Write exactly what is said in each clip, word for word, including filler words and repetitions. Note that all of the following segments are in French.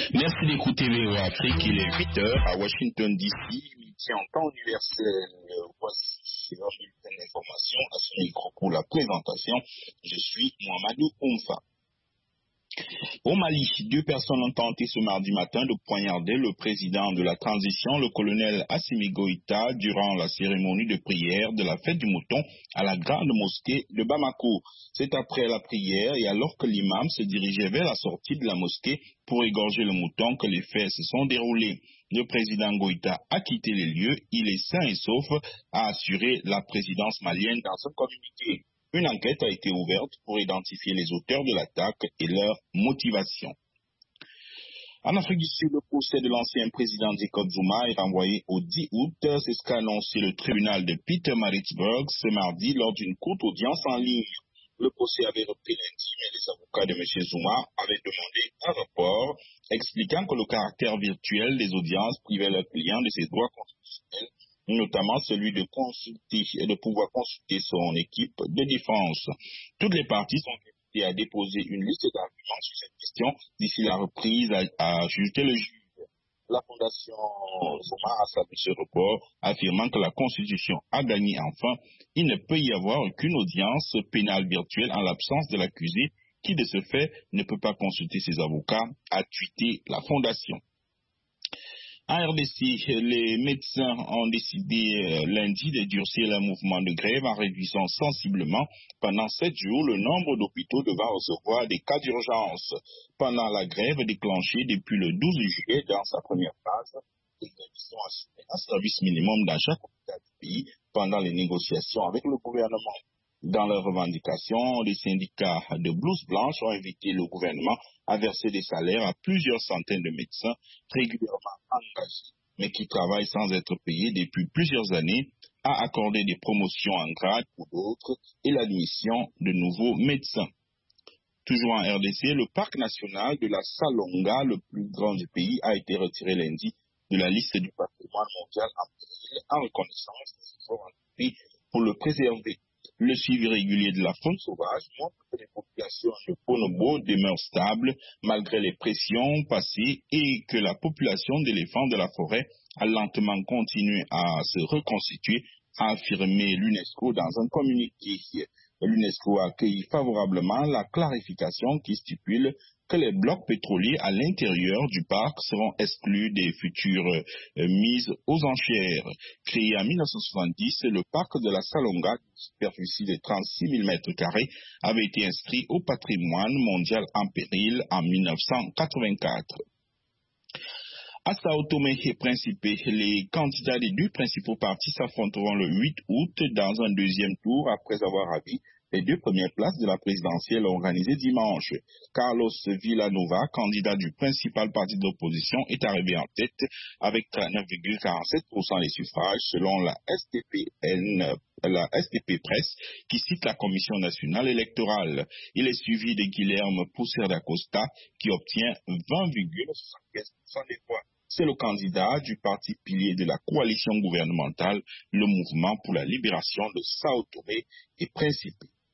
Merci d'écouter V O Afrique, il est huit heures à Washington D C, midi en temps universel. Voici leur bulletin d'information à ce micro pour la présentation. Je suis Mohamedou Oumfa. Au Mali, deux personnes ont tenté ce mardi matin de poignarder le président de la transition, le colonel Assimi Goïta, durant la cérémonie de prière de la fête du mouton à la grande mosquée de Bamako. C'est après la prière et alors que l'imam se dirigeait vers la sortie de la mosquée pour égorger le mouton que les faits se sont déroulés. Le président Goïta a quitté les lieux, il est sain et sauf, a assuré la présidence malienne dans un communiqué. Une enquête a été ouverte pour identifier les auteurs de l'attaque et leur motivation. En Afrique du Sud, le procès de l'ancien président Jacob Zuma est renvoyé au dix août. C'est ce qu'a annoncé le tribunal de Pietermaritzburg ce mardi lors d'une courte audience en ligne. Le procès avait repris lundi, mais les avocats de M. Zuma avaient demandé un rapport expliquant que le caractère virtuel des audiences privait leurs clients de ses droits constitutionnels, notamment celui de consulter et de pouvoir consulter son équipe de défense. Toutes les parties sont invitées à déposer une liste d'arguments sur cette question d'ici la reprise à, à ajouter le juge. La Fondation Zuma a salué ce report, affirmant que la Constitution a gagné enfin. Il ne peut y avoir aucune audience pénale virtuelle en l'absence de l'accusé, qui de ce fait ne peut pas consulter ses avocats, a tweeté la Fondation. En R D C, les médecins ont décidé lundi de durcir le mouvement de grève en réduisant sensiblement pendant sept jours le nombre d'hôpitaux devant recevoir des cas d'urgence. Pendant la grève déclenchée depuis le douze juillet dans sa première phase, les grévistes ont assuré un service minimum dans chaque hôpital du pays pendant les négociations avec le gouvernement. Dans leurs revendications, les syndicats de blouse blanche ont invité le gouvernement à verser des salaires à plusieurs centaines de médecins régulièrement engagés, mais qui travaillent sans être payés depuis plusieurs années, à accorder des promotions en grade pour d'autres et l'admission de nouveaux médecins. Toujours en R D C, le parc national de la Salonga, le plus grand du pays, a été retiré lundi de la liste du patrimoine mondial en péril en reconnaissance des efforts entrepris pour le préserver. Le suivi régulier de la faune sauvage montre que les populations de bonobo demeurent stables malgré les pressions passées et que la population d'éléphants de la forêt a lentement continué à se reconstituer, a affirmé l'UNESCO dans un communiqué. L'UNESCO a accueilli favorablement la clarification qui stipule que les blocs pétroliers à l'intérieur du parc seront exclus des futures euh, mises aux enchères. Créé en mille neuf cent soixante-dix, le parc de la Salonga, d'une superficie de trente-six mille mètres carrés, avait été inscrit au patrimoine mondial en péril en mille neuf cent quatre-vingt-quatre. À Sao Tomé et Principe, les candidats des deux principaux partis s'affronteront le huit août dans un deuxième tour après avoir ravi les deux premières places de la présidentielle organisée dimanche. Carlos Villanova, candidat du principal parti d'opposition, est arrivé en tête avec trente-neuf virgule quarante-sept pour cent des suffrages selon la S T P N, la S T P Presse, qui cite la Commission nationale électorale. Il est suivi de Guilherme Pousser da Costa, qui obtient vingt virgule soixante-quinze pour cent des voix. C'est le candidat du parti pilier de la coalition gouvernementale, le Mouvement pour la libération de Sao Tomé et Principe.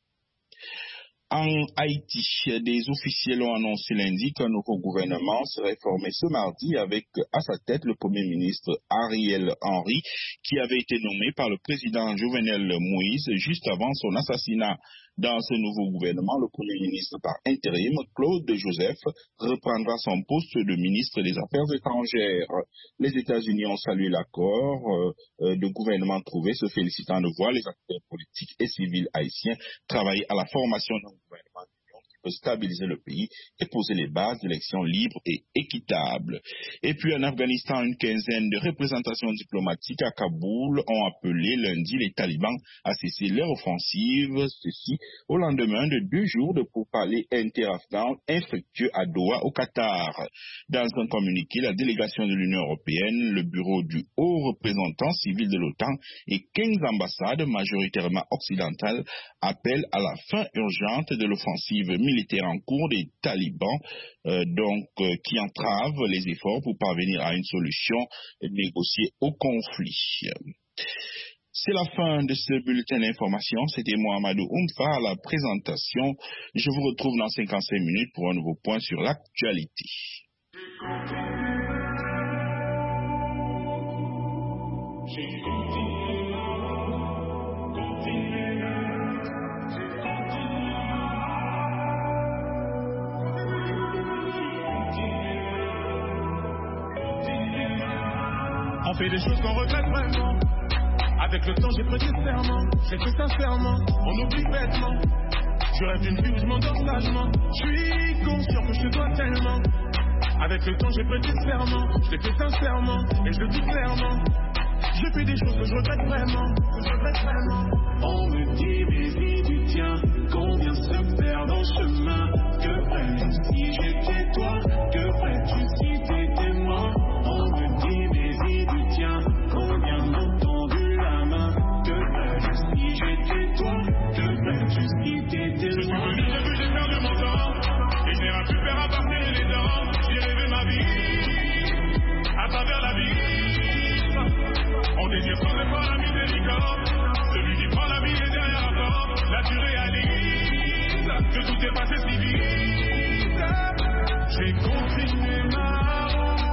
En Haïti, des officiels ont annoncé lundi qu'un nouveau gouvernement serait formé ce mardi avec à sa tête le Premier ministre Ariel Henry, qui avait été nommé par le président Jovenel Moïse juste avant son assassinat. Dans ce nouveau gouvernement, le Premier ministre par intérim, Claude Joseph, reprendra son poste de ministre des Affaires étrangères. Les États-Unis ont salué l'accord euh, de gouvernement trouvé, se félicitant de voir les acteurs politiques et civils haïtiens travailler à la formation d'un gouvernement qui peut stabiliser le pays et poser les bases d'élections libres et équitables. Et puis en Afghanistan, une quinzaine de représentations diplomatiques à Kaboul ont appelé lundi les talibans à cesser leur offensive, ceci au lendemain de deux jours de pourparlers inter-afghans infructueux à Doha au Qatar. Dans un communiqué, la délégation de l'Union européenne, le bureau du haut représentant civil de l'OTAN et quinze ambassades majoritairement occidentales appellent à la fin urgente de l'offensive militaire en cours des talibans, euh, donc euh, qui entrave les efforts pour parvenir à une solution négociée au conflit. C'est la fin de ce bulletin d'information. C'était Mohamedou Oumfa à la présentation. Je vous retrouve dans cinquante-cinq minutes pour un nouveau point sur l'actualité. On fait des choses qu'on regrette vraiment. Avec le temps j'ai pris des serments. J'ai fait sincèrement, on oublie bêtement. Je rêve d'une vie où je m'endors sagement. Je suis conscient que je te dois tellement. Avec le temps j'ai pris des serments. Je l'ai fait sincèrement et je le dis clairement. J'ai fait des choses que je regrette vraiment. Que je regrette vraiment. On me dit mais dis du tien qu'on vient se perdre dans le chemin. Que ferais-tu si j'étais toi? Que ferais-tu si t'étais moi? On me dit mais dis du tien qu'on vient m'ont tendu la main. Que ferais-tu si j'étais toi? Que ferais-tu si t'étais moi? Je suis venu, j'ai vu, j'ai perdu mon temps. Et j'ai rien pu faire à part serrer les dents. J'ai rêvé ma vie à travers la vie. On désire sans effort la miséricorde. Celui qui prend la vie est derrière la porte. Là tu réalises que tout est passé si vite. J'ai continué ma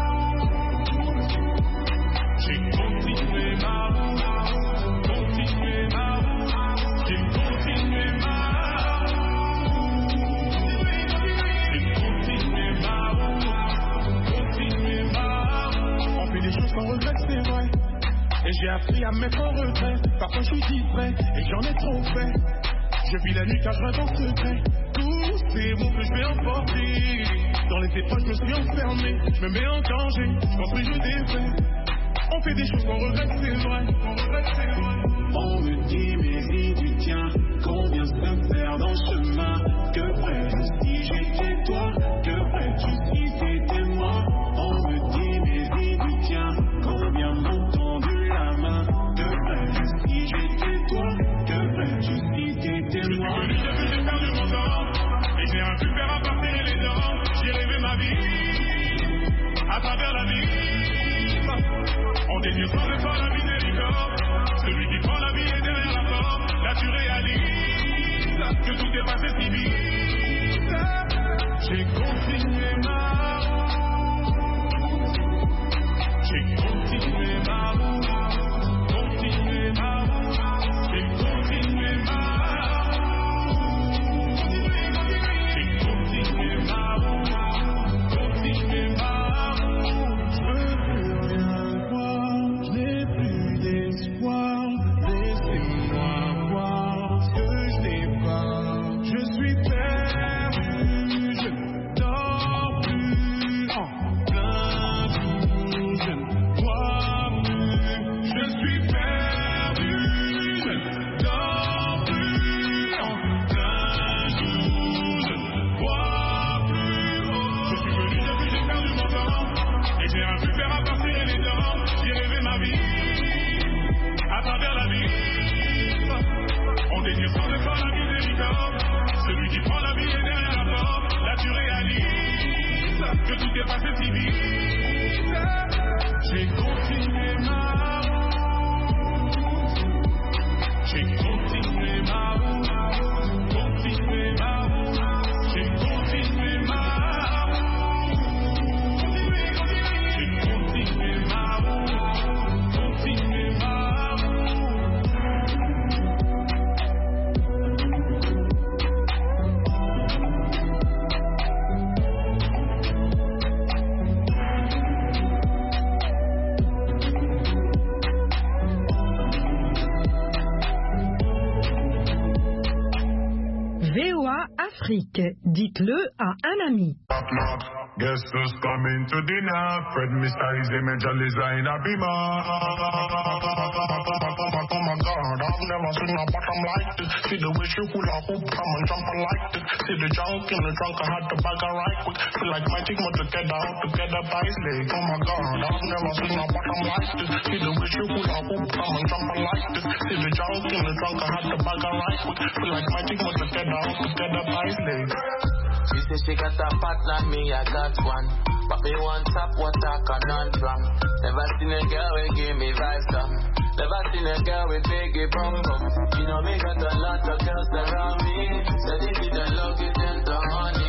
route. J'ai continué ma route. Continué ma route. J'ai continué ma route. J'ai continué ma route. Continué ma route. On fait des choses qu'on regrette, c'est vrai. Et j'ai appris à me mettre en retrait. Parfois je suis distrait et j'en ai trop fait. Je vis la nuit car je rêve en secret. Tous ces mots que je vais emporter. Dans les épreuves je me suis enfermé. Je me mets en danger, je construis, je défais. On fait des choses qu'on regrette, c'est vrai. On regrette, c'est vrai. On me dit mais dis du tien qu'on vient se faire dans le chemin. Que ferais-tu si j'étais toi? Que ferais-tu si c'était moi? On me dit mais dis du tien qu'on vient m'entendre. Que ferais-tu si j'étais toi? Que ferais-tu si t'étais moi? Je suis venu, j'ai vu, j'ai perdu mon temps. Et j'ai rien pu faire à part serrer les dents. J'ai rêvé ma vie à travers la vie. On désire sans effort la miséricorde. Celui qui prend la vie est derrière la porte. Là tu réalises que tout est passé si vite. J'ai continué ma route. J'ai continué ma route. Continuer ma route, j'ai continué ma route, j'ai continué ma route, continué ma route. Je veux plus rien voir, je n'ai plus d'espoir. Laissez-moi voir ce que je n'ai pas. Je suis perdu, je ne dors plus en plein jour, je ne vois plus, je suis perdu. Celui qui prend la vie est derrière la porte. Là tu réalises que tout est passé si vite. J'ai continué ma route. J'ai continué ma route. Continué ma route. J'ai continué ma route. J'ai continué ma route. Continué ma route. V O A Afrique, dites-le à un ami. Guess who's coming to dinner? Fred Mister his image and designer Bima. Oh my God, I've never seen a bottom like this. See the way she hula hoop, come and jump like this. See the junk in the trunk, I had to bag her right quick. Feel like magic, but together, out together by his leg. Oh my God, I've never seen a bottom like this. See the way she hula hoop, come and jump like this. See the junk in the trunk, I had to bag her right quick. Feel like magic, but together, out together by his leg. She said she got a partner, me I got one. But me want top water conundrum. Never seen a girl who give me vibes some. Never seen a girl with biggie bum bum. You know me got a lot of girls around me. So this is the love is in the honey.